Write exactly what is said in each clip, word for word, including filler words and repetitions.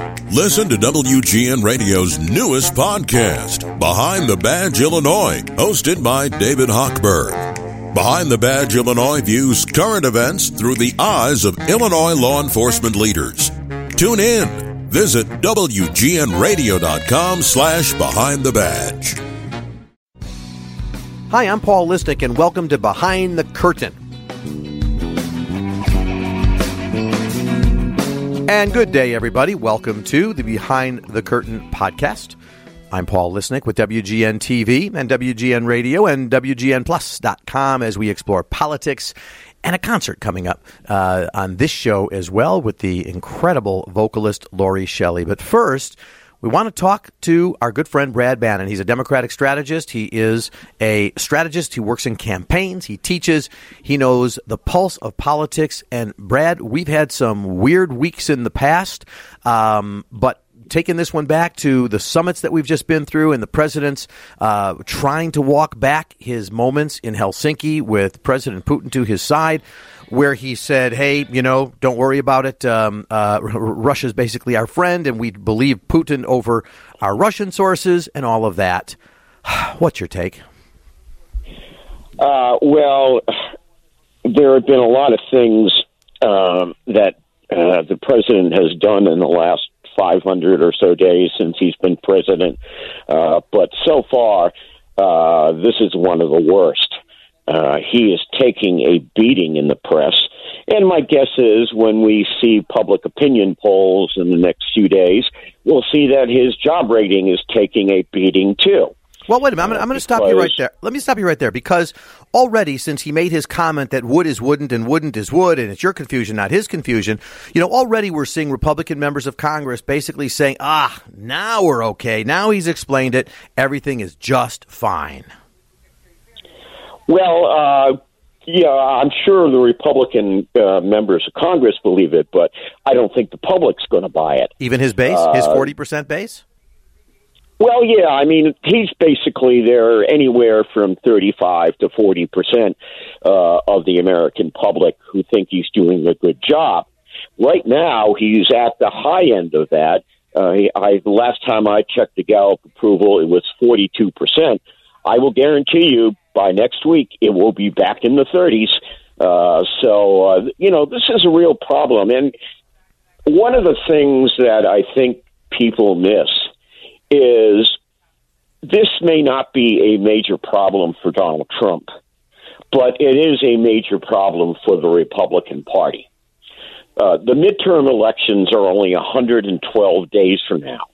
Listen to W G N Radio's newest podcast, Behind the Badge Illinois, hosted by David Hochberg. Behind the Badge Illinois views current events through the eyes of Illinois law enforcement leaders. Tune in. Visit W G N radio dot com slash behind the badge. Hi, I'm Paul Lisnek, and welcome to Behind the Curtain. And good day, everybody. Welcome to the Behind the Curtain podcast. I'm Paul Lisnek with W G N T V and W G N Radio and W G N plus dot com as we explore politics and a concert coming up uh, on this show as well with the incredible vocalist Lori Shelley. But first, we want to talk to our good friend Brad Bannon. He's a Democratic strategist. He is a strategist. He works in campaigns. He teaches. He knows the pulse of politics. And Brad, we've had some weird weeks in the past, um, but taking this one back to the summits that we've just been through and the president's uh, trying to walk back his moments in Helsinki with President Putin to his side, where he said, hey, you know, don't worry about it. Um, uh, Russia's basically our friend, and we believe Putin over our Russian sources and all of that. What's your take? Uh, well, there have been a lot of things um, that uh, the president has done in the last five hundred or so days since he's been president. Uh, but so far, uh, this is one of the worst. Uh, he is taking a beating in the press. And my guess is when we see public opinion polls in the next few days, we'll see that his job rating is taking a beating too. Well, wait a minute. I'm, I'm going to stop you right there. Let me stop you right there, because already since he made his comment that wood is wouldn't and wouldn't is wood, and it's your confusion, not his confusion, you know, already we're seeing Republican members of Congress basically saying, ah, now we're okay. Now he's explained it. Everything is just fine. Well, uh, yeah, I'm sure the Republican uh, members of Congress believe it, but I don't think the public's going to buy it. Even his base, uh, his forty percent base? Well, yeah, I mean, he's basically there anywhere from thirty-five to forty percent uh, of the American public who think he's doing a good job. Right now, he's at the high end of that. Uh, he, I, the last time I checked the Gallup approval, it was forty-two percent. I will guarantee you by next week it will be back in the thirties. Uh, so, uh, you know, this is a real problem. And one of the things that I think people miss is this may not be a major problem for Donald Trump, but it is a major problem for the Republican Party. Uh, the midterm elections are only one hundred twelve days from now.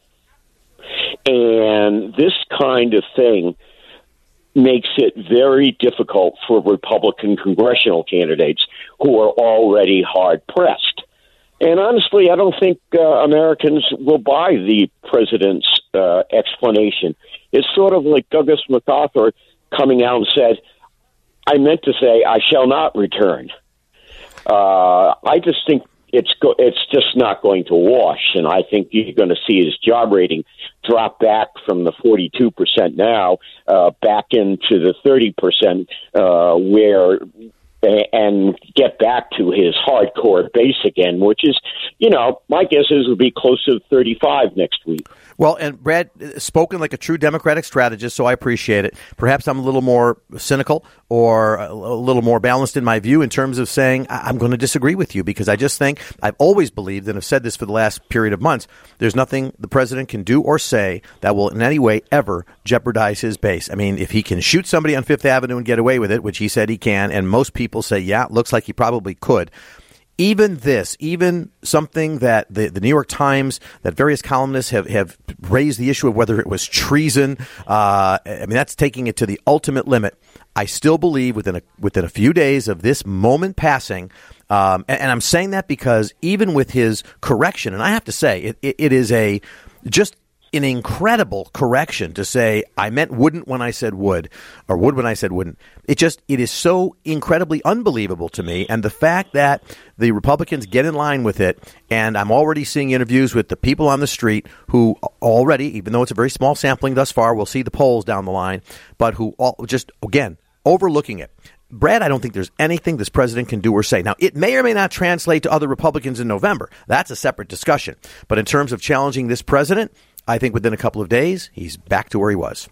And this kind of thing makes it very difficult for Republican congressional candidates who are already hard-pressed. And honestly, I don't think uh, Americans will buy the president's uh, explanation. It's sort of like Douglas MacArthur coming out and said, I meant to say I shall not return. Uh, I just think it's go- it's just not going to wash, and I think you're going to see his job rating drop back from the forty-two percent now uh, back into the thirty percent uh, where and get back to his hardcore base again, which is, you know, my guess is it'll be close to thirty-five next week. Well, and Brad, spoken like a true Democratic strategist, so I appreciate it. Perhaps I'm a little more cynical or a little more balanced in my view in terms of saying I'm going to disagree with you, because I just think I've always believed, and have said this for the last period of months, there's nothing the president can do or say that will in any way ever jeopardize his base. I mean, if he can shoot somebody on Fifth Avenue and get away with it, which he said he can, and most people say, yeah, it looks like he probably could. Even this, even something that the, the New York Times, that various columnists have, have raised the issue of whether it was treason. Uh, I mean, that's taking it to the ultimate limit. I still believe within a, within a few days of this moment passing, um, and, and I'm saying that because even with his correction, and I have to say, it, it, it is a just an incredible correction to say, I meant wouldn't when I said would, or would when I said wouldn't. It just, it is so incredibly unbelievable to me. And the fact that the Republicans get in line with it, and I'm already seeing interviews with the people on the street who already, even though it's a very small sampling thus far, we'll see the polls down the line, but who all just, again, overlooking it. Brad, I don't think there's anything this president can do or say. Now, it may or may not translate to other Republicans in November. That's a separate discussion. But in terms of challenging this president, I think within a couple of days, he's back to where he was.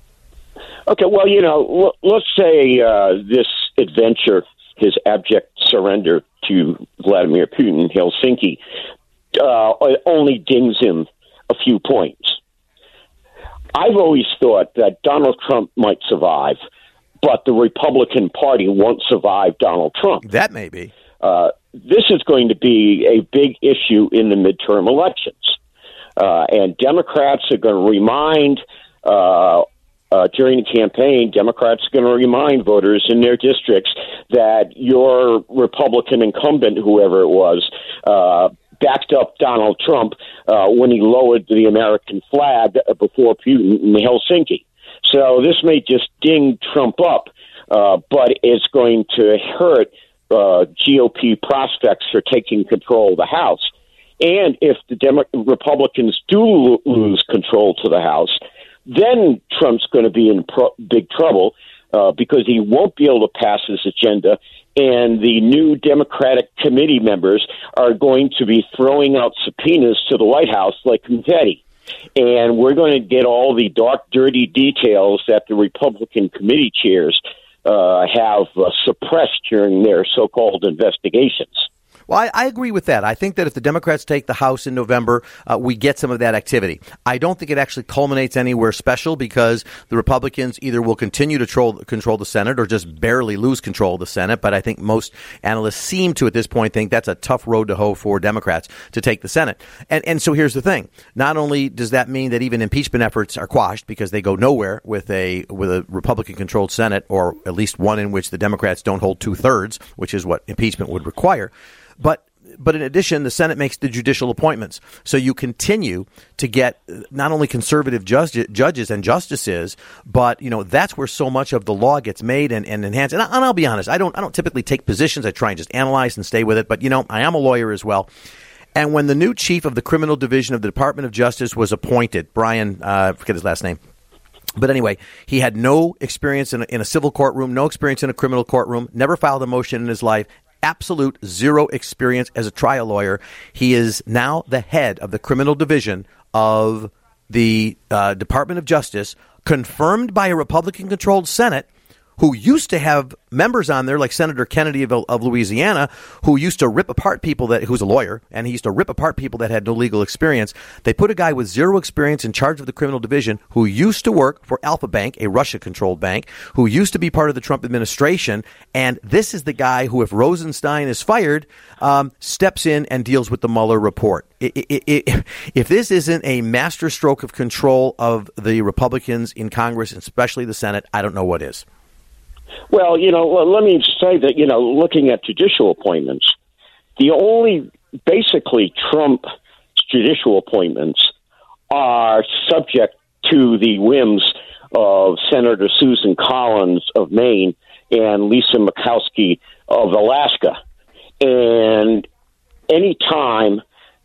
Okay, well, you know, let's say uh, this adventure, his abject surrender to Vladimir Putin in Helsinki, uh, only dings him a few points. I've always thought that Donald Trump might survive, but the Republican Party won't survive Donald Trump. That may be. Uh, this is going to be a big issue in the midterm elections. Uh, and Democrats are going to remind, uh, uh, during the campaign, Democrats are going to remind voters in their districts that your Republican incumbent, whoever it was, uh, backed up Donald Trump uh, when he lowered the American flag before Putin in Helsinki. So this may just ding Trump up, uh, but it's going to hurt uh, G O P prospects for taking control of the House. And if the Demo- Republicans do lo- lose control to the House, then Trump's going to be in pro- big trouble uh, because he won't be able to pass his agenda, and the new Democratic committee members are going to be throwing out subpoenas to the White House like confetti. And we're going to get all the dark, dirty details that the Republican committee chairs uh, have uh, suppressed during their so-called investigations. Well, I, I agree with that. I think that if the Democrats take the House in November, uh, we get some of that activity. I don't think it actually culminates anywhere special because the Republicans either will continue to troll, control the Senate or just barely lose control of the Senate. But I think most analysts seem to at this point think that's a tough road to hoe for Democrats to take the Senate. And, and so here's the thing. Not only does that mean that even impeachment efforts are quashed because they go nowhere with a with a Republican-controlled Senate, or at least one in which the Democrats don't hold two-thirds, which is what impeachment would require. But but in addition, the Senate makes the judicial appointments. So you continue to get not only conservative judge, judges and justices, but, you know, that's where so much of the law gets made and, and enhanced. And, I, and I'll be honest, I don't I don't typically take positions. I try and just analyze and stay with it. But, you know, I am a lawyer as well. And when the new chief of the criminal division of the Department of Justice was appointed, Brian, uh, I forget his last name. But anyway, he had no experience in a, in a civil courtroom, no experience in a criminal courtroom, never filed a motion in his life. Absolute zero experience as a trial lawyer. He is now the head of the criminal division of the uh, Department of Justice, confirmed by a Republican-controlled Senate, who used to have members on there like Senator Kennedy of, of Louisiana, who used to rip apart people that, who's a lawyer, and he used to rip apart people that had no legal experience. They put a guy with zero experience in charge of the criminal division who used to work for Alpha Bank, a Russia-controlled bank, who used to be part of the Trump administration. And this is the guy who, if Rosenstein is fired, um, steps in and deals with the Mueller report. It, it, it, if this isn't a masterstroke of control of the Republicans in Congress, especially the Senate, I don't know what is. Well, you know, let me say that, you know, looking at judicial appointments, the only basically Trump judicial appointments are subject to the whims of Senator Susan Collins of Maine and Lisa Murkowski of Alaska. And any time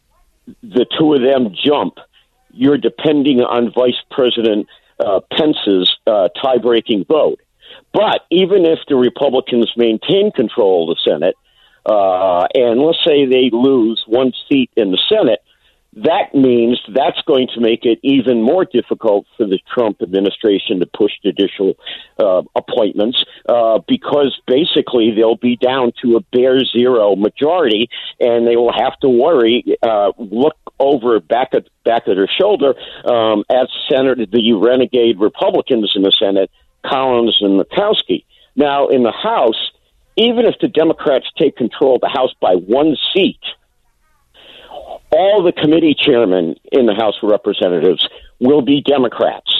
the two of them jump, you're depending on Vice President uh, Pence's uh, tie-breaking vote. But even if the Republicans maintain control of the Senate, uh, and let's say they lose one seat in the Senate, that means that's going to make it even more difficult for the Trump administration to push judicial uh, appointments uh, because basically they'll be down to a bare zero majority, and they will have to worry, uh, look over back at back at their shoulder um, at Senator the renegade Republicans in the Senate, Collins and Murkowski. Now, in the House, even if the Democrats take control of the House by one seat, all the committee chairmen in the House of Representatives will be Democrats.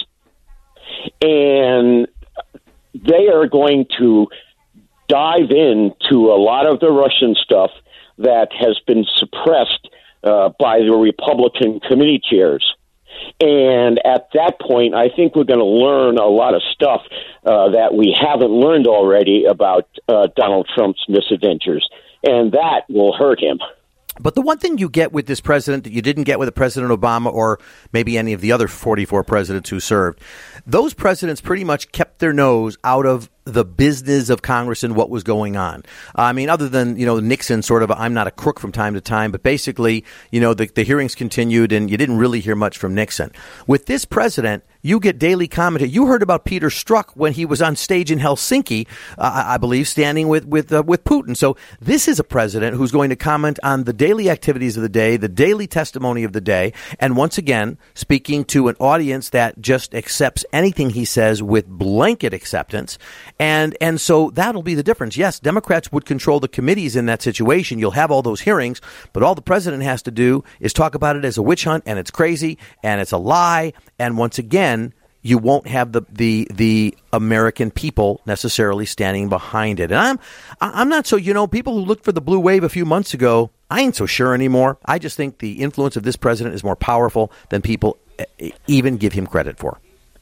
And they are going to dive into a lot of the Russian stuff that has been suppressed uh, by the Republican committee chairs. And at that point, I think we're going to learn a lot of stuff uh, that we haven't learned already about uh, Donald Trump's misadventures, and that will hurt him. But the one thing you get with this president that you didn't get with President Obama or maybe any of the other forty-four presidents who served, those presidents pretty much kept their nose out of the business of Congress and what was going on. I mean, other than, you know, Nixon sort of, I'm not a crook from time to time, but basically, you know, the, the hearings continued and you didn't really hear much from Nixon. With this president, you get daily commentary. You heard about Peter Strzok when he was on stage in Helsinki, uh, I believe, standing with with uh, with Putin. So this is a president who's going to comment on the daily activities of the day, the daily testimony of the day, and once again, speaking to an audience that just accepts anything he says with blanket acceptance. And and so that'll be the difference. Yes, Democrats would control the committees in that situation. You'll have all those hearings, but all the president has to do is talk about it as a witch hunt, and it's crazy, and it's a lie, and once again, you won't have the, the the American people necessarily standing behind it. And I'm I'm not so, you know, people who looked for the blue wave a few months ago, I ain't so sure anymore. I just think the influence of this president is more powerful than people even give him credit for.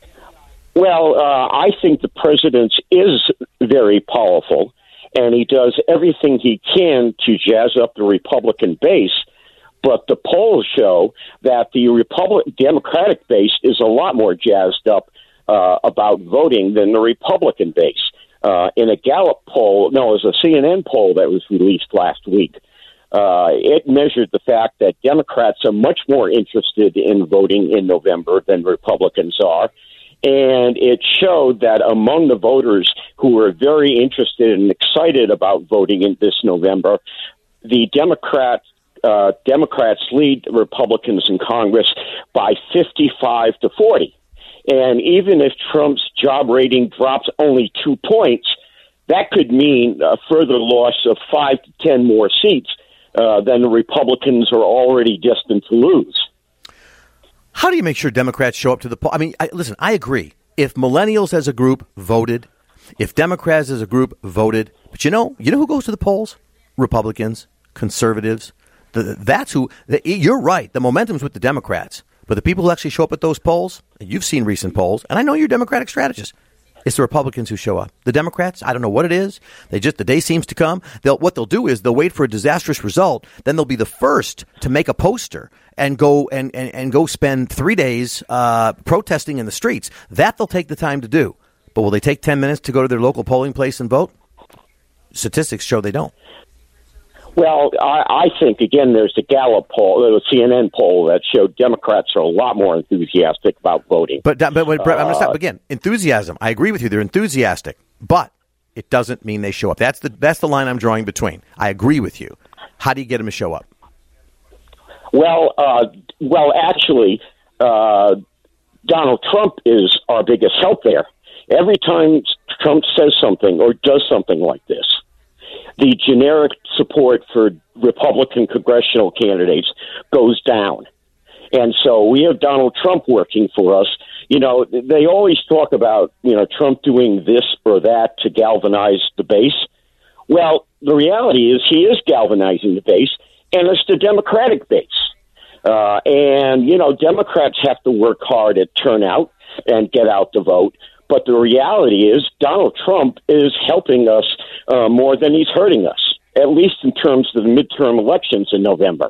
Well, uh, I think the president is very powerful, and he does everything he can to jazz up the Republican base. But the polls show that the Republican Democratic base is a lot more jazzed up uh, about voting than the Republican base. Uh, in a Gallup poll, no, it was a C N N poll that was released last week. Uh, it measured the fact that Democrats are much more interested in voting in November than Republicans are. And it showed that among the voters who were very interested and excited about voting in this November, the Democrats Uh, Democrats lead Republicans in Congress by fifty-five to forty. And even if Trump's job rating drops only two points, that could mean a further loss of five to ten more seats uh, than the Republicans are already destined to lose. How do you make sure Democrats show up to the poll? I mean, I, listen, I agree. If millennials as a group voted, if Democrats as a group voted, but you know, you know who goes to the polls? Republicans, conservatives. The, that's who, the, you're right, the momentum's with the Democrats. But the people who actually show up at those polls, and you've seen recent polls, and I know you're Democratic strategists, it's the Republicans who show up. The Democrats, I don't know what it is. They just, the day seems to come. They'll, what they'll do is they'll wait for a disastrous result. Then they'll be the first to make a poster and go and, and, and go spend three days uh, protesting in the streets. That they'll take the time to do. But will they take ten minutes to go to their local polling place and vote? Statistics show they don't. Well, I, I think, again, there's the Gallup poll, the C N N poll that showed Democrats are a lot more enthusiastic about voting. But, but, but Brett, I'm going to stop again. Enthusiasm. I agree with you. They're enthusiastic, but it doesn't mean they show up. That's the that's the line I'm drawing between. I agree with you. How do you get them to show up? Well, uh, well, actually, uh, Donald Trump is our biggest help there. Every time Trump says something or does something like this, the generic support for Republican congressional candidates goes down. And so we have Donald Trump working for us. You know, they always talk about, you know, Trump doing this or that to galvanize the base. Well, the reality is he is galvanizing the base, and it's the Democratic base. Uh, and, you know, Democrats have to work hard at turnout and get out the vote. But the reality is Donald Trump is helping us uh, more than he's hurting us, at least in terms of the midterm elections in November.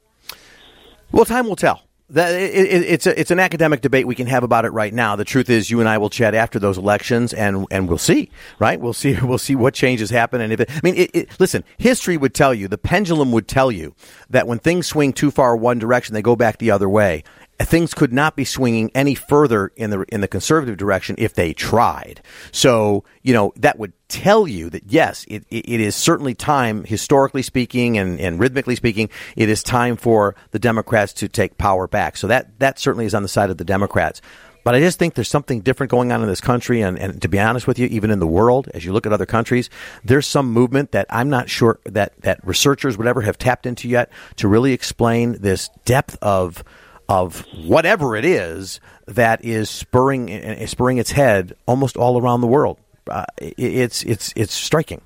Well, time will tell. That it, it, it's a, it's an academic debate we can have about it right now. The truth is, you and I will chat after those elections, and and we'll see, right? We'll see we'll see what changes happen, and if it, I mean, it, it, listen, history would tell you, the pendulum would tell you that when things swing too far one direction, they go back the other way. Things could not be swinging any further in the in the conservative direction if they tried. So, you know, that would tell you that, yes, it, it is certainly time, historically speaking and, and rhythmically speaking, it is time for the Democrats to take power back. So that, that certainly is on the side of the Democrats. But I just think there's something different going on in this country. And, and to be honest with you, even in the world, as you look at other countries, there's some movement that I'm not sure that, that researchers would ever have tapped into yet to really explain this depth of of whatever it is that is spurring is spurring its head almost all around the world. Uh, it's it's it's striking.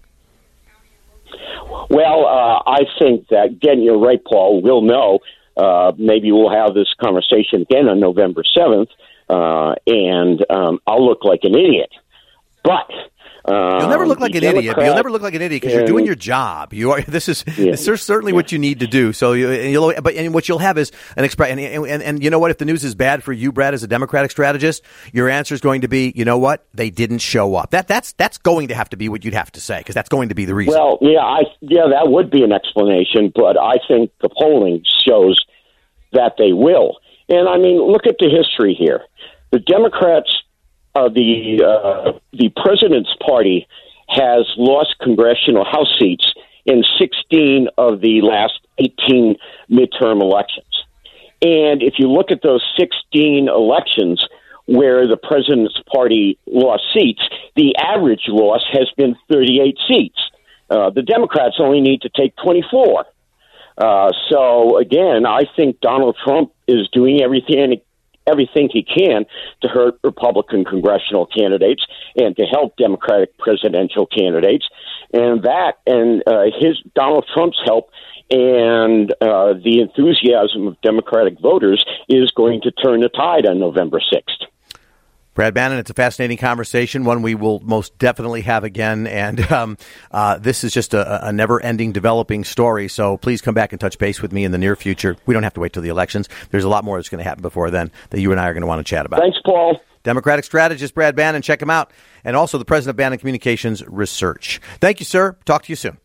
Well, uh, I think that, again, you're right, Paul. We'll know. Uh, maybe we'll have this conversation again on November seventh, uh, and um, I'll look like an idiot. But Um, You'll never look like an idiot. You'll never look like an idiot because you're doing your job. You are. This is yeah, this is certainly yeah. what you need to do. So you, and you'll, but and what you'll have is an express. And, and and you know what? If the news is bad for you, Brad, as a Democratic strategist, your answer is going to be, you know what? They didn't show up. That that's that's going to have to be what you'd have to say because that's going to be the reason. Well, yeah, I yeah, that would be an explanation, but I think the polling shows that they will. And I mean, look at the history here. The Democrats, uh, the uh, the president's party, has lost congressional House seats in sixteen of the last eighteen midterm elections. And if you look at those sixteen elections where the president's party lost seats, the average loss has been thirty-eight seats. Uh, the Democrats only need to take twenty-four. Uh, so, again, I think Donald Trump is doing everything everything he can to hurt Republican congressional candidates and to help Democratic presidential candidates. And that and uh, his Donald Trump's help and uh, the enthusiasm of Democratic voters is going to turn the tide on November sixth. Brad Bannon, it's a fascinating conversation, one we will most definitely have again. And um, uh, this is just a, a never-ending developing story. So please come back and touch base with me in the near future. We don't have to wait till the elections. There's a lot more that's going to happen before then that you and I are going to want to chat about. Thanks, Paul. Democratic strategist Brad Bannon. Check him out. And also the president of Bannon Communications Research. Thank you, sir. Talk to you soon.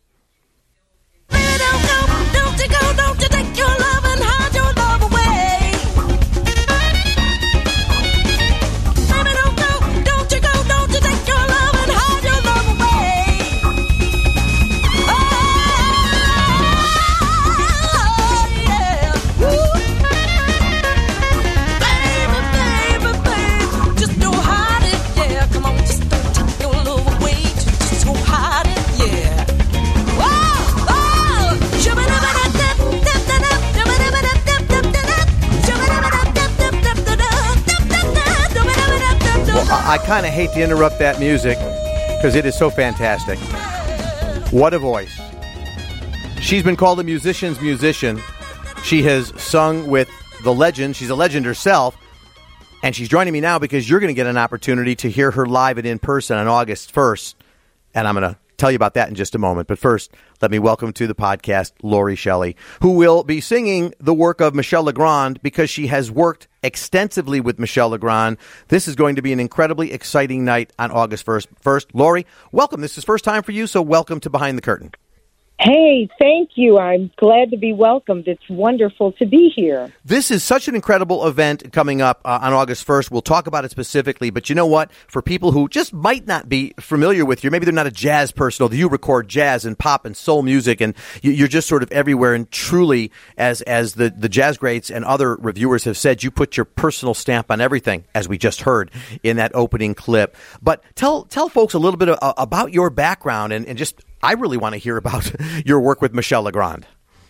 I kind of hate to interrupt that music because it is so fantastic. What a voice. She's been called a musician's musician. She has sung with the legend. She's a legend herself. And she's joining me now because you're going to get an opportunity to hear her live and in person on August first. And I'm going to tell you about that in just a moment. But first, let me welcome to the podcast Lori Shelley, who will be singing the work of Michel Legrand because she has worked extensively with Michel Legrand. This is going to be an incredibly exciting night on August first. First, Lori, welcome. This is first time for you, so welcome to Behind the Curtain. Hey, thank you. I'm glad to be welcomed. It's wonderful to be here. This is such an incredible event coming up uh, on August first. We'll talk about it specifically, but you know what? For people who just might not be familiar with you, maybe they're not a jazz person, although you record jazz and pop and soul music, and you, you're just sort of everywhere. And truly, as as the, the jazz greats and other reviewers have said, you put your personal stamp on everything, as we just heard in that opening clip. But tell tell folks a little bit of, uh, about your background and, and just I really want to hear about your work with Michel Legrand.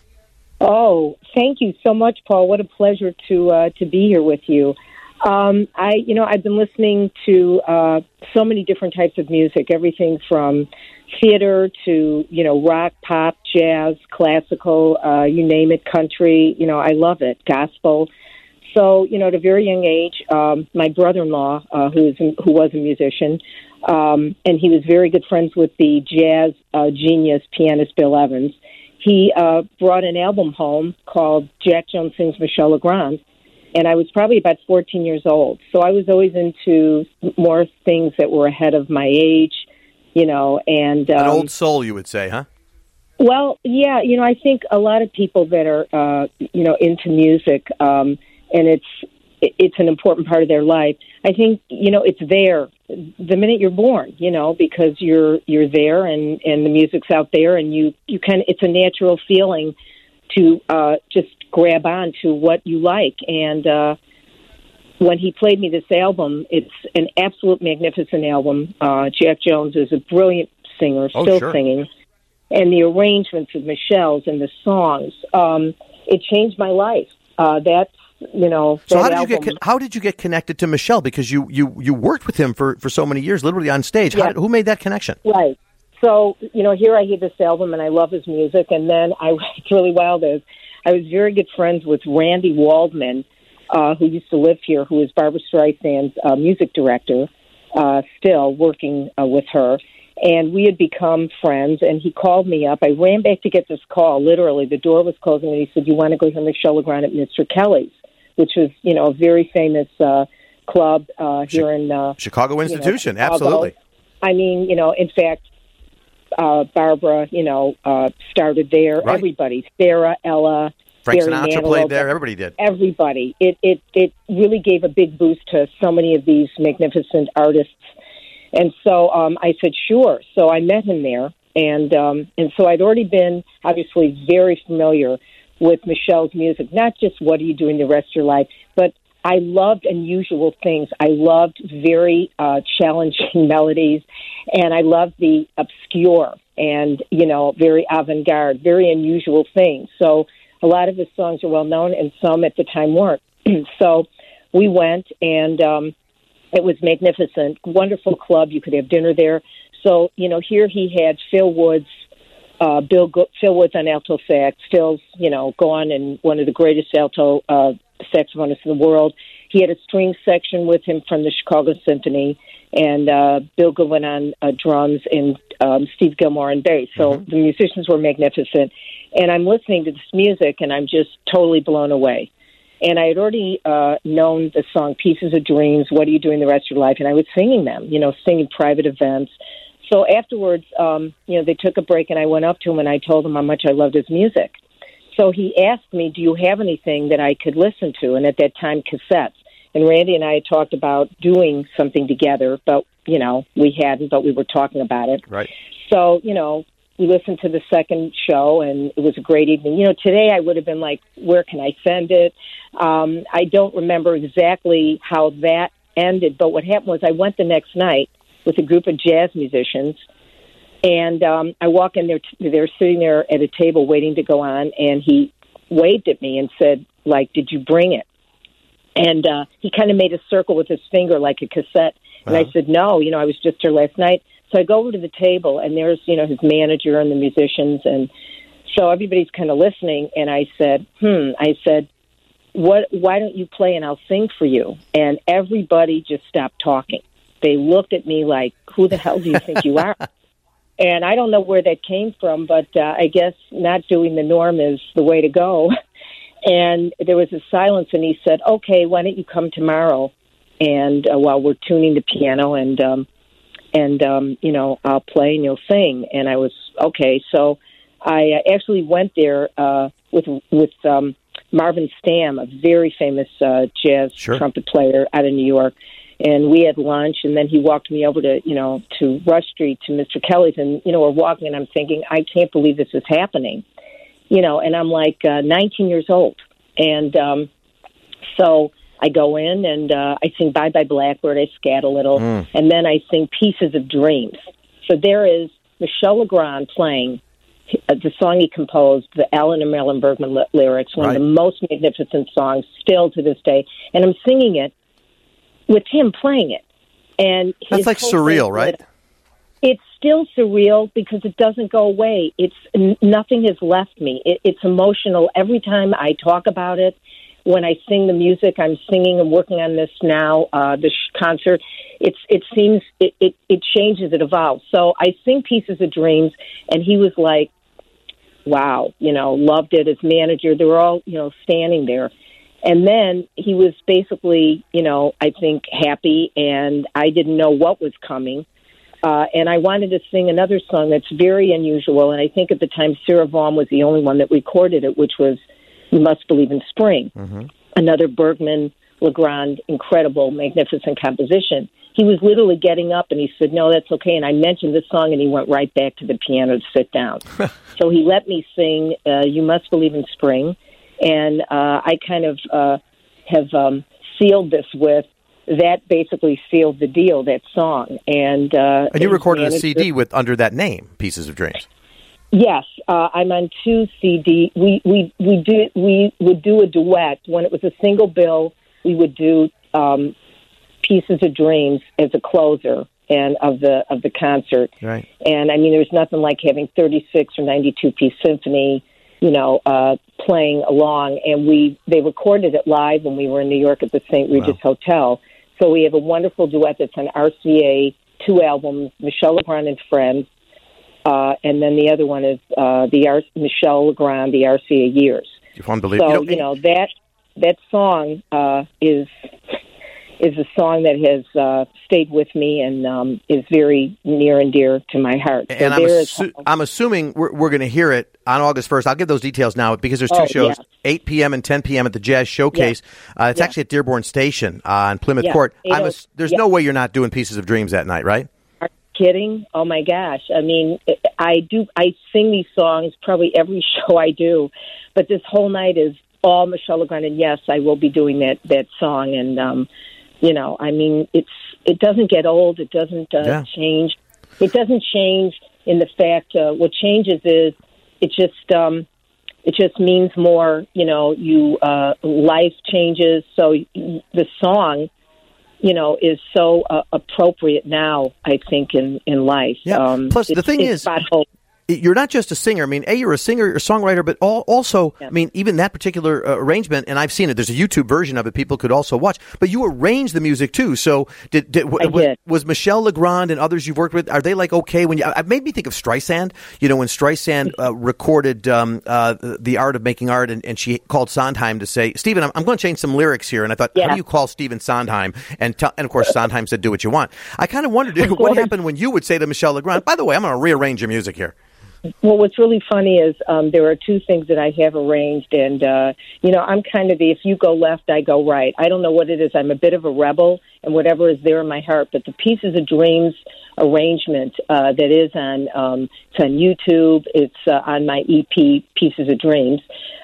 Oh, thank you so much, Paul. What a pleasure to uh, to be here with you. Um, I, you know, I've been listening to uh, so many different types of music, everything from theater to, you know, rock, pop, jazz, classical, uh, you name it, country. You know, I love it, gospel. So, you know, at a very young age, um, my brother-in-law, uh, who is who was a musician, um, and he was very good friends with the jazz uh, genius pianist Bill Evans. He uh, brought an album home called Jack Jones Sings Michel Legrand, and I was probably about fourteen years old. So I was always into more things that were ahead of my age, you know. And um, an old soul, you would say, huh? Well, yeah, you know, I think a lot of people that are, uh, you know, into music. Um, And it's it's an important part of their life. I think, you know, it's there the minute you're born, you know, because you're you're there and, and the music's out there, and you, you kind of, it's a natural feeling to uh, just grab on to what you like. And uh, when he played me this album, it's an absolute magnificent album. Uh, Jack Jones is a brilliant singer, oh, still sure. singing. And the arrangements of Michel's and the songs, um, it changed my life. Uh, that's, You know, so how did album. you get how did you get connected to Michel? Because you, you, you worked with him for, for so many years, literally on stage. How yeah. did, who made that connection? Right. So, you know, here I hear this album and I love his music. And then I, it's really wild is I was very good friends with Randy Waldman, uh, who used to live here, who is Barbra Streisand's uh, music director, uh, still working uh, with her. And we had become friends, and he called me up. I ran back to get this call. Literally, the door was closing, and he said, "You want to go hear Michelle Legrand at Mister Kelly's," which was, you know, a very famous uh, club uh, here in uh, Chicago institution. You know, Chicago. Absolutely. I mean, you know, in fact, uh, Barbara, you know, uh, started there. Right. Everybody, Sarah, Ella, Frank Barry Sinatra Manilow, played there. Everybody did. Everybody. It it it really gave a big boost to so many of these magnificent artists. And so um, I said, sure. So I met him there. And um, and so I'd already been, obviously, very familiar with Michelle's music, not just what are you doing the rest of your life, but I loved unusual things. I loved very uh, challenging melodies, and I loved the obscure and, you know, very avant-garde, very unusual things. So a lot of his songs are well-known, and some at the time weren't. So we went, and um, it was magnificent, wonderful club. You could have dinner there. So, you know, here he had Phil Woods, uh, Bill Go- Phil Woods on alto sax. Phil's, you know, gone and one of the greatest alto uh, saxophonists in the world. He had a string section with him from the Chicago Symphony, and uh, Bill Goodwin on uh, drums, and um, Steve Gilmore on bass. So mm-hmm. the musicians were magnificent. And I'm listening to this music, and I'm just totally blown away. And I had already uh, known the song Pieces of Dreams, What Are You Doing the Rest of Your Life? And I was singing them, you know, singing private events. So afterwards, um, you know, they took a break, and I went up to him, and I told him how much I loved his music. So he asked me, do you have anything that I could listen to? And at that time, cassettes. And Randy and I had talked about doing something together, but, you know, we hadn't, but we were talking about it. Right. So, you know, we listened to the second show, and it was a great evening. You know, today I would have been like, where can I send it? Um, I don't remember exactly how that ended, but what happened was I went the next night with a group of jazz musicians, and um, I walk in there. T- they're sitting there at a table waiting to go on, and he waved at me and said, like, did you bring it? And uh, he kind of made a circle with his finger like a cassette. And uh-huh. I said, no, you know, I was just here last night. So I go over to the table, and there's, you know, his manager and the musicians, and so everybody's kind of listening. And I said, hmm, I said, what? Why don't you play and I'll sing for you? And everybody just stopped talking. They looked at me like, who the hell do you think you are? And I don't know where that came from, but uh, I guess not doing the norm is the way to go. And there was a silence, and he said, okay, why don't you come tomorrow? And uh, while we're tuning the piano, and um, and um, you know, I'll play and you'll sing. And I was okay. So I uh, actually went there uh, with with um, Marvin Stamm, a very famous uh, jazz sure. trumpet player out of New York. And we had lunch, and then he walked me over to, you know, to Rush Street to Mister Kelly's, and, you know, we're walking, and I'm thinking, I can't believe this is happening, you know, and I'm like uh, nineteen years old. And um, so I go in, and uh, I sing Bye Bye Blackbird, I scat a little, mm. and then I sing Pieces of Dreams. So there is Michelle Legrand playing uh, the song he composed, the Alan and Marilyn Bergman li- lyrics, one right. of the most magnificent songs still to this day, and I'm singing it with him playing it. And that's like surreal, right? It's still surreal because it doesn't go away. It's n- nothing has left me. It, it's emotional every time I talk about it. When I sing the music, I'm singing and working on this now, uh, this concert. It's it seems it, it it changes, it evolves. So I sing Pieces of Dreams, and he was like, "Wow, you know, loved it." His manager, they were all, you know, standing there. And then he was basically, you know, I think happy, and I didn't know what was coming. Uh, and I wanted to sing another song that's very unusual, and I think at the time Sarah Vaughan was the only one that recorded it, which was You Must Believe in Spring, mm-hmm. another Bergman, Legrand, incredible, magnificent composition. He was literally getting up, and he said, no, that's okay. And I mentioned this song, and he went right back to the piano to sit down. So he let me sing uh, You Must Believe in Spring. And uh, I kind of uh, have um, sealed this with, that basically sealed the deal, that song. And uh, and you recorded a C D with under that name, Pieces of Dreams. Yes, uh, I'm on two C D. We we we do we would do a duet when it was a single bill. We would do um, Pieces of Dreams as a closer and of the of the concert. Right. And I mean, there's nothing like having thirty-six or ninety-two piece symphony, you know, uh, playing along. And we they recorded it live when we were in New York at the Saint Regis wow. Hotel. So we have a wonderful duet that's on R C A two albums, Michel Legrand and Friends, uh, and then the other one is uh, the R- Michel Legrand, the R C A Years. Unbelievable. So, you know, you know that that song uh, is is a song that has uh, stayed with me and um, is very near and dear to my heart. So and I'm, assu- is, I'm assuming we're, we're going to hear it on August first. I'll give those details now because there's two oh, shows, yeah. eight p.m. and ten p.m. at the Jazz Showcase. Yeah. Uh, it's yeah. actually at Dearborn Station uh, on Plymouth yeah. Court. I'm a, there's yeah. no way you're not doing Pieces of Dreams that night, right? Are you kidding? Oh, my gosh. I mean, I do. I sing these songs probably every show I do, but this whole night is all Michel Legrand, and yes, I will be doing that, that song, and um, you know, I mean, it's it doesn't get old. It doesn't uh, yeah. change. It doesn't change in the fact uh, what changes is it just um, it just means more. You know, you uh, life changes. So the song, you know, is so uh, appropriate now. I think in in life. Yeah. Um, Plus, the thing is. About hope. You're not just a singer. I mean, A, you're a singer, you're a songwriter, but all, also, yeah. I mean, even that particular uh, arrangement, and I've seen it, there's a YouTube version of it people could also watch, but you arrange the music too. So did, did, w- I was, did. was Michel Legrand and others you've worked with, are they like okay when you, it made me think of Streisand, you know, when Streisand uh, recorded um, uh, The Art of Making Art, and, and she called Sondheim to say, Stephen, I'm, I'm going to change some lyrics here. And I thought, yeah. how do you call Stephen Sondheim? And, t- and of course, Sondheim said, do what you want. I kind of wondered what happened when you would say to Michel Legrand, by the way, I'm going to rearrange your music here. Well, what's really funny is um, there are two things that I have arranged, and, uh, you know, I'm kind of the, if you go left, I go right. I don't know what it is. I'm a bit of a rebel, and whatever is there in my heart. But the Pieces of Dreams arrangement uh, that is on, um, it's on YouTube, it's uh, on my E P, Pieces of Dreams,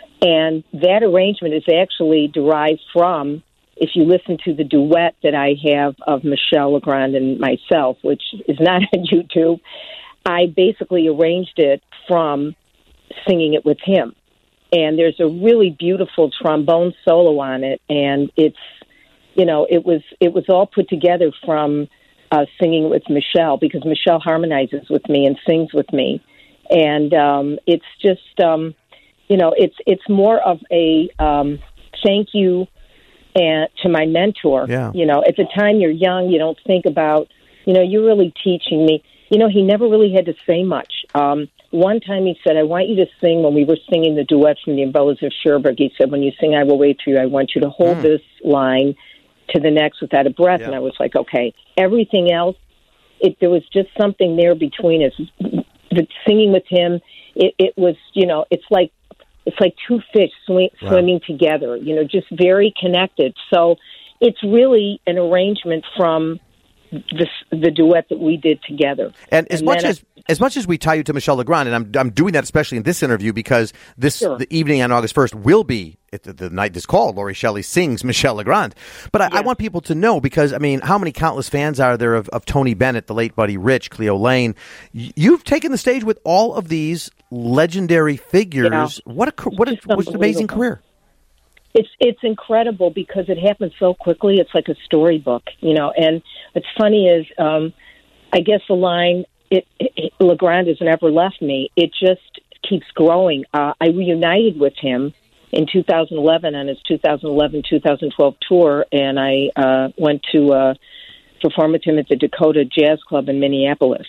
and that arrangement is actually derived from, if you listen to the duet that I have of Michel Legrand and myself, which is not on YouTube, I basically arranged it from singing it with him. And there's a really beautiful trombone solo on it, and it's, you know, it was it was all put together from uh, singing with Michel, because Michel harmonizes with me and sings with me. And um, it's just, um, you know, it's it's more of a um, thank you and, to my mentor. Yeah. You know, at the time you're young, you don't think about, you know, you're really teaching me. You know, he never really had to say much. Um, one time he said, I want you to sing, when we were singing the duet from the Umbrellas of Cherbourg, he said, when you sing I Will Wait For You, I want you to hold mm. this line to the next without a breath. Yeah. And I was like, okay. Everything else, it, there was just something there between us. The singing with him, it, it was, you know, it's like it's like two fish swim, wow. swimming together, you know, just very connected. So it's really an arrangement from The, the duet that we did together. And as and much as I, as much as we tie you to Michel Legrand, and I'm I'm doing that especially in this interview because this sure. the evening on August first will be it, the, the night is called Laurie Shelley Sings Michel Legrand. But I, yeah. I want people to know, because I mean, how many countless fans are there of, of Tony Bennett, the late Buddy Rich, Cleo Lane? You've taken the stage with all of these legendary figures. Yeah. What a what a, what an amazing career. It's it's incredible because it happens so quickly. It's like a storybook, you know. And what's funny is, um, I guess the line it, it, "Legrand has never left me." It just keeps growing. Uh, I reunited with him in two thousand eleven on his two thousand eleven two thousand twelve tour, and I uh, went to uh, perform with him at the Dakota Jazz Club in Minneapolis.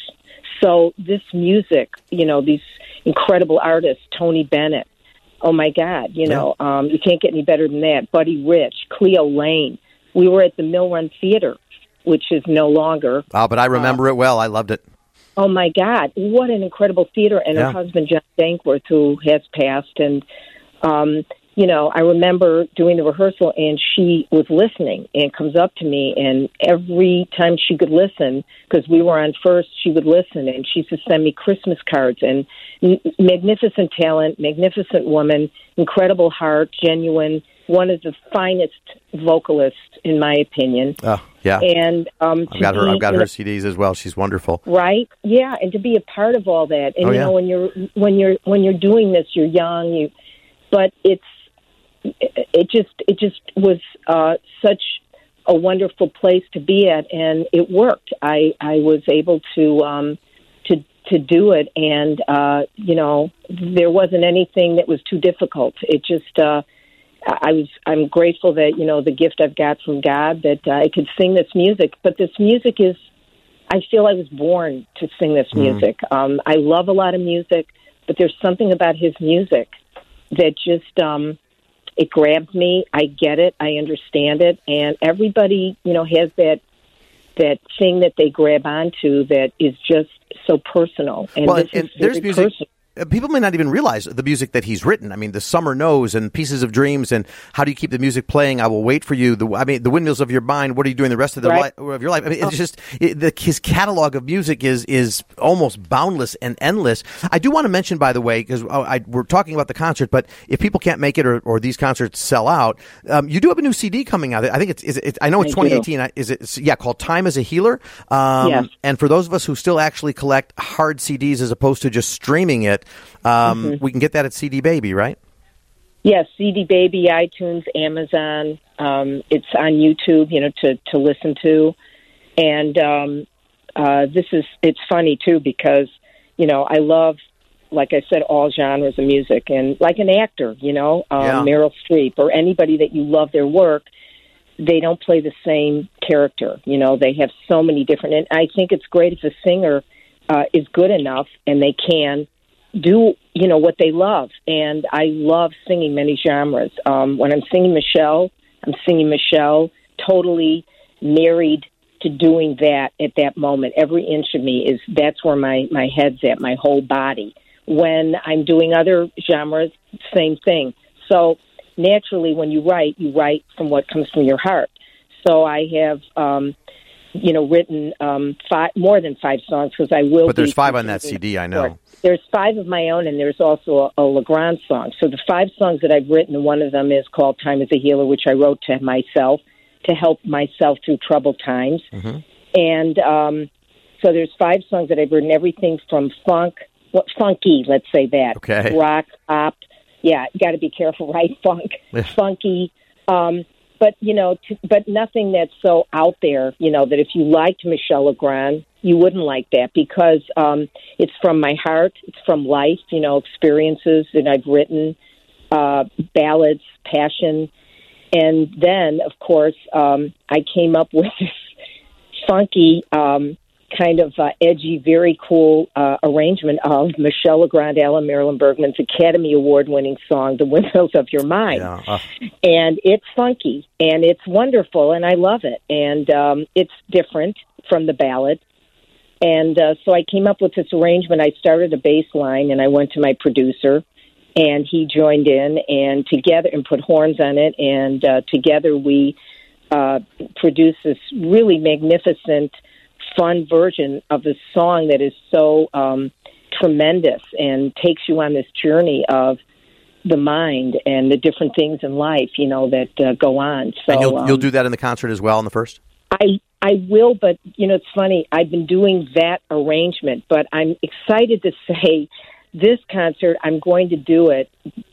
So this music, you know, these incredible artists, Tony Bennett. Oh, my God, you know, yeah. um, you can't get any better than that. Buddy Rich, Cleo Lane. We were at the Mill Run Theater, which is no longer. Oh, but I remember uh, it well. I loved it. Oh, my God. What an incredible theater. And yeah. her husband, John Dankworth, who has passed. And, um, you know, I remember doing the rehearsal, and she was listening and comes up to me. And every time she could listen, because we were on first, she would listen. And she used to send me Christmas cards. And magnificent talent, magnificent woman, incredible heart, genuine, one of the finest vocalists, in my opinion. Oh, yeah. And um, I've got her. Be, I've got her C Ds as well. She's wonderful. Right? Yeah, and to be a part of all that, and oh, you yeah. know, when you're when you're when you're doing this, you're young, you, but it's it, it just it just was uh, such a wonderful place to be at, and it worked. I I was able to. Um, to to do it, and uh, you know, there wasn't anything that was too difficult. It just, uh, I was, I'm grateful that, you know, the gift I've got from God that uh, I could sing this music. But this music is, I feel I was born to sing this music. Mm. Um, I love a lot of music, but there's something about his music that just, um, it grabs me. I get it. I understand it. And everybody, you know, has that that thing that they grab onto that is just so personal. And, well, this and, is and there's music. personal. People may not even realize the music that he's written. I mean, the Summer Knows and Pieces of Dreams and How Do You Keep the Music Playing? I Will Wait for You. The, I mean, The Windmills of Your Mind. What are you doing the rest of the right. li- of your life? I mean, it's just it, the, his catalog of music is is almost boundless and endless. I do want to mention, by the way, because we're talking about the concert, but if people can't make it or, or these concerts sell out, um, you do have a new C D coming out. I think it's. Is it, I know it's I twenty eighteen. Do. Is it? Yeah, called Time as a Healer. Um, yes. And for those of us who still actually collect hard C Ds as opposed to just streaming it. Um, mm-hmm. We can get that at C D Baby, right? Yes, C D Baby, iTunes, Amazon. Um, it's on YouTube, you know, to, to listen to. And um, uh, this is, it's funny, too, because, you know, I love, like I said, all genres of music. And like an actor, you know, um, yeah. Meryl Streep or anybody that you love their work, they don't play the same character. You know, they have so many different, and I think it's great if a singer uh, is good enough and they can do, you know, what they love. And I love singing many genres. Um, when I'm singing Michelle, I'm singing Michelle totally married to doing that at that moment. Every inch of me is, that's where my, my head's at, my whole body. When I'm doing other genres, same thing. So naturally, when you write, you write from what comes from your heart. So I have, um, you know, written um, five, more than five songs because I will. But there's five on that C D, I know. There's five of my own, and there's also a, a Legrand song. So the five songs that I've written, one of them is called Time as a Healer, which I wrote to myself to help myself through troubled times. Mm-hmm. And um, so there's five songs that I've written, everything from funk, well, funky, let's say that, okay. rock, pop. Yeah, got to be careful, right? Funk, funky. Um, but, you know, to, but nothing that's so out there, you know, that if you liked Michelle Legrand, you wouldn't like that because um, it's from my heart. It's from life, you know, experiences that I've written, uh, ballads, passion. And then, of course, um, I came up with this funky, um, kind of uh, edgy, very cool uh, arrangement of Michelle Legrand, Alan Marilyn Bergman's Academy Award-winning song, The Windmills of Your Mind. Yeah. Uh. And it's funky, and it's wonderful, and I love it. And um, it's different from the ballad. And uh, so I came up with this arrangement. I started a bass line, and I went to my producer, and he joined in, and together, and put horns on it, and uh, together we uh, produced this really magnificent, fun version of a song that is so um, tremendous and takes you on this journey of the mind and the different things in life, you know, that uh, go on. So and you'll, um, you'll do that in the concert as well in the first? I I will, but, you know, it's funny. I've been doing that arrangement, but I'm excited to say this concert, I'm going to do it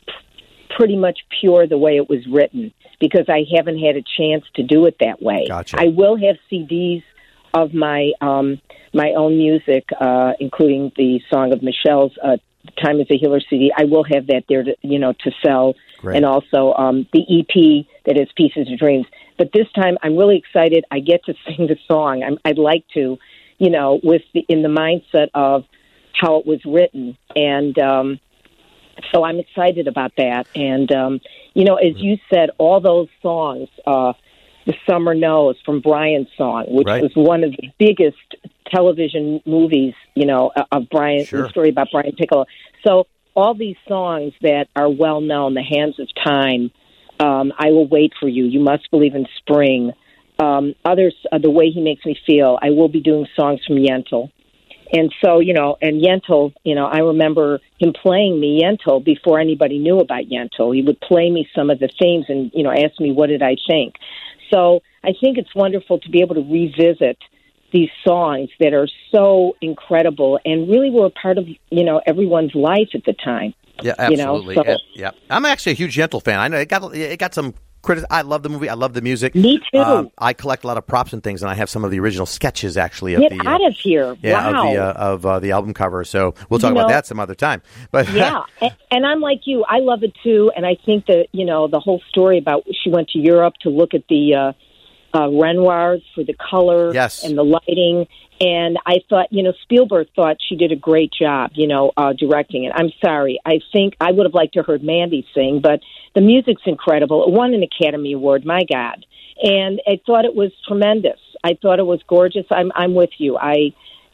pretty much pure the way it was written because I haven't had a chance to do it that way. Gotcha. I will have C Ds of my um, my own music, uh, including the song of Michelle's uh, Time as a Healer C D. I will have that there, to, you know, to sell. Great. And also um, the E P that is Pieces of Dreams. But this time, I'm really excited. I get to sing the song. I'm, I'd like to, you know, with the, in the mindset of how it was written, and um, so I'm excited about that. And um, you know, as you said, all those songs. Uh, The Summer Knows from Brian's song, which right. was one of the biggest television movies, you know, of Brian, sure. the story about Brian Piccolo. So all these songs that are well known, The Hands of Time, um, I Will Wait for You, You Must Believe in Spring, um, others, uh, The Way He Makes Me Feel. I will be doing songs from Yentl. And so, you know, and Yentl, you know, I remember him playing me Yentl before anybody knew about Yentl. He would play me some of the themes and, you know, ask me what did I think. So I think it's wonderful to be able to revisit these songs that are so incredible and really were a part of, you know, everyone's life at the time. Yeah, absolutely. You know? So, and, yeah, I'm actually a huge Yentl fan. I know it got it got some criticism. I love the movie. I love the music. Me too. Um, I collect a lot of props and things, and I have some of the original sketches actually of Get the out uh, of here. Yeah, wow. of the uh, of uh, the album cover. So we'll talk you know, about that some other time. But yeah, and, and I'm like you. I love it too, and I think that, you know, the whole story about she went to Europe to look at the. Uh, uh, Renoirs for the color yes. and the lighting. And I thought, you know, Spielberg thought she did a great job, you know, uh, directing it. I'm sorry. I think I would have liked to heard Mandy sing, but the music's incredible. It won an Academy Award, my God. And I thought it was tremendous. I thought it was gorgeous. I'm I'm with you. I,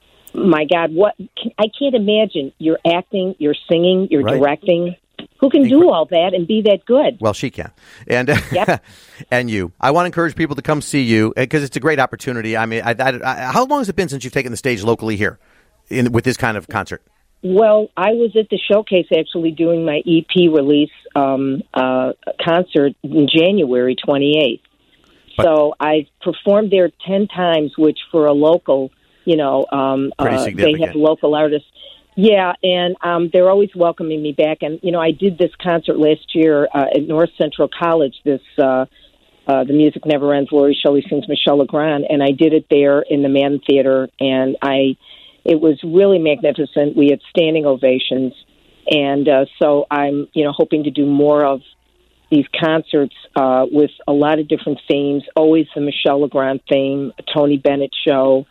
my God, what I can't imagine. You're acting, you're singing, you're right. directing. Who can do all that and be that good? Well, she can. And yep. and you. I want to encourage people to come see you because it's a great opportunity. I mean, I, I, I, how long has it been since you've taken the stage locally here in, with this kind of concert? Well, I was at the showcase actually doing my E P release um, uh, concert in January twenty-eighth. But, so I performed there ten times, which for a local, you know, um, uh, they have local artists. Yeah, and um, they're always welcoming me back. And, you know, I did this concert last year uh, at North Central College, this uh, uh, The Music Never Ends, Laurie Shelley Sings Michel Legrand, and I did it there in the Mann Theater, and I it was really magnificent. We had standing ovations, and uh, so I'm, you know, hoping to do more of these concerts uh, with a lot of different themes, always the Michel Legrand theme, a Tony Bennett show,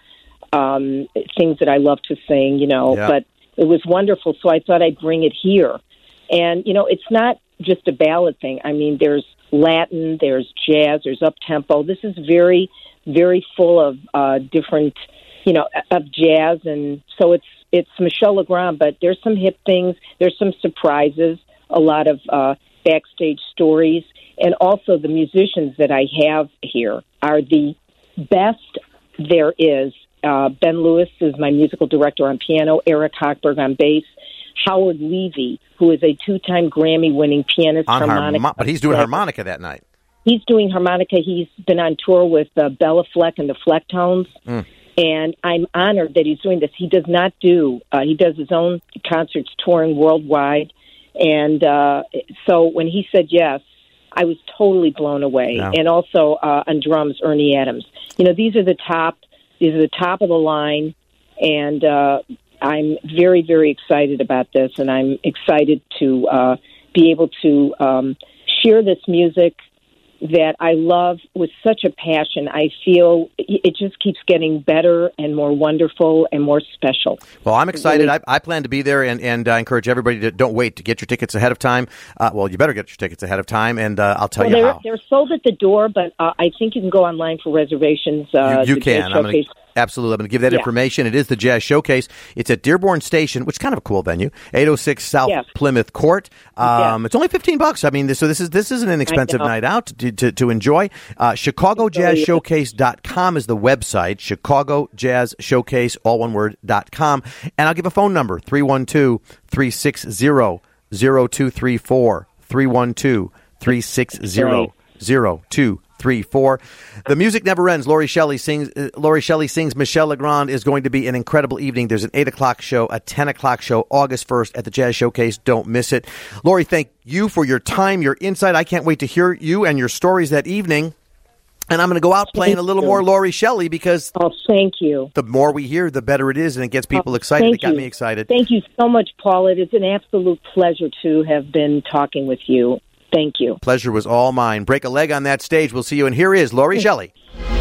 um, things that I love to sing, you know, yeah. but it was wonderful, so I thought I'd bring it here. And, you know, it's not just a ballad thing. I mean, there's Latin, there's jazz, there's up-tempo. This is very, very full of uh, different, you know, of jazz. And so it's it's Michel Legrand, but there's some hip things, there's some surprises, a lot of uh, backstage stories. And also the musicians that I have here are the best there is. Uh, Ben Lewis is my musical director on piano, Eric Hochberg on bass, Howard Levy, who is a two-time Grammy-winning pianist, on harmonica. Harmo- but he's doing harmonica that night. He's doing harmonica. He's been on tour with uh, Bella Fleck and the Flecktones, mm. and I'm honored that he's doing this. He does not do, uh, he does his own concerts touring worldwide, and uh, so when he said yes, I was totally blown away. Yeah. And also uh, on drums, Ernie Adams. You know, these are the top These are the top of the line, and uh, I'm very, very excited about this, and I'm excited to uh, be able to um, share this music that I love with such a passion. I feel it just keeps getting better and more wonderful and more special. Well, I'm excited. I, I plan to be there, and, and I encourage everybody to don't wait to get your tickets ahead of time. Uh, well, you better get your tickets ahead of time, and uh, I'll tell well, you they're, how. They're sold at the door, but uh, I think you can go online for reservations. Uh, you you can. I'm gonna, absolutely. I'm going to give that yeah. information. It is the Jazz Showcase. It's at Dearborn Station, which is kind of a cool venue, eight oh six South yes. Plymouth Court. Um, yes. It's only fifteen bucks. I mean, this, so this is this is an inexpensive night out to, to, to enjoy. Uh, Chicago Jazz Showcase dot com is the website. Chicago Jazz Showcase, all one word, dot com. And I'll give a phone number, three one two, three six zero, zero two three four, three one two, three six zero, zero two three four. The music never ends. Laurie Shelley sings. Uh, Laurie Shelley sings. Michel Legrand is going to be an incredible evening. There's an eight o'clock show, a ten o'clock show, August first at the Jazz Showcase. Don't miss it. Laurie, thank you for your time, your insight. I can't wait to hear you and your stories that evening. And I'm going to go out playing thank a little you. more Laurie Shelley because oh, thank you. The more we hear, the better it is, and it gets people oh, excited. It got you. me excited. Thank you so much, Paul. It is an absolute pleasure to have been talking with you. Thank you. Pleasure was all mine. Break a leg on that stage. We'll see you. And here is Laurie Shelley.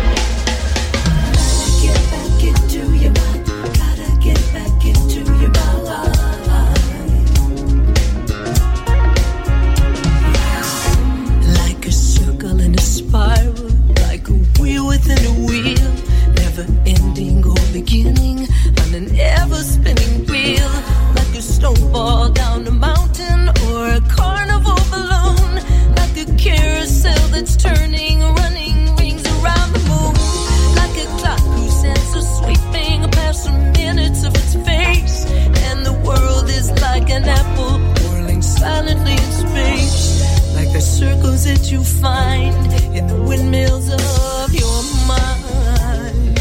Like a circle in a spiral, like a wheel within a wheel, never ending or beginning on an ever spinning wheel, like a snowball down a mountain or a carnival balloon, like a carousel that's turning, running rings around the moon, like a clock whose hands are sweeping past the minutes of its face, and the world is like an apple whirling silently in space, like the circles that you find in the windmills of your mind.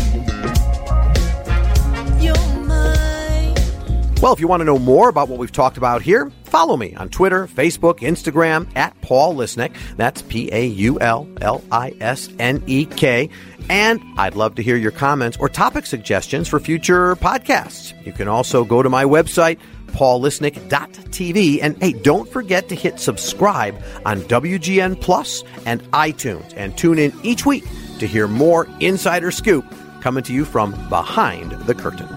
Your mind. Well, if you want to know more about what we've talked about here, follow me on Twitter, Facebook, Instagram, at Paul Lisnek. That's P A U L L I S N E K. And I'd love to hear your comments or topic suggestions for future podcasts. You can also go to my website, paul lisnek dot t v. And hey, don't forget to hit subscribe on W G N Plus and iTunes. And tune in each week to hear more Insider Scoop coming to you from behind the curtain.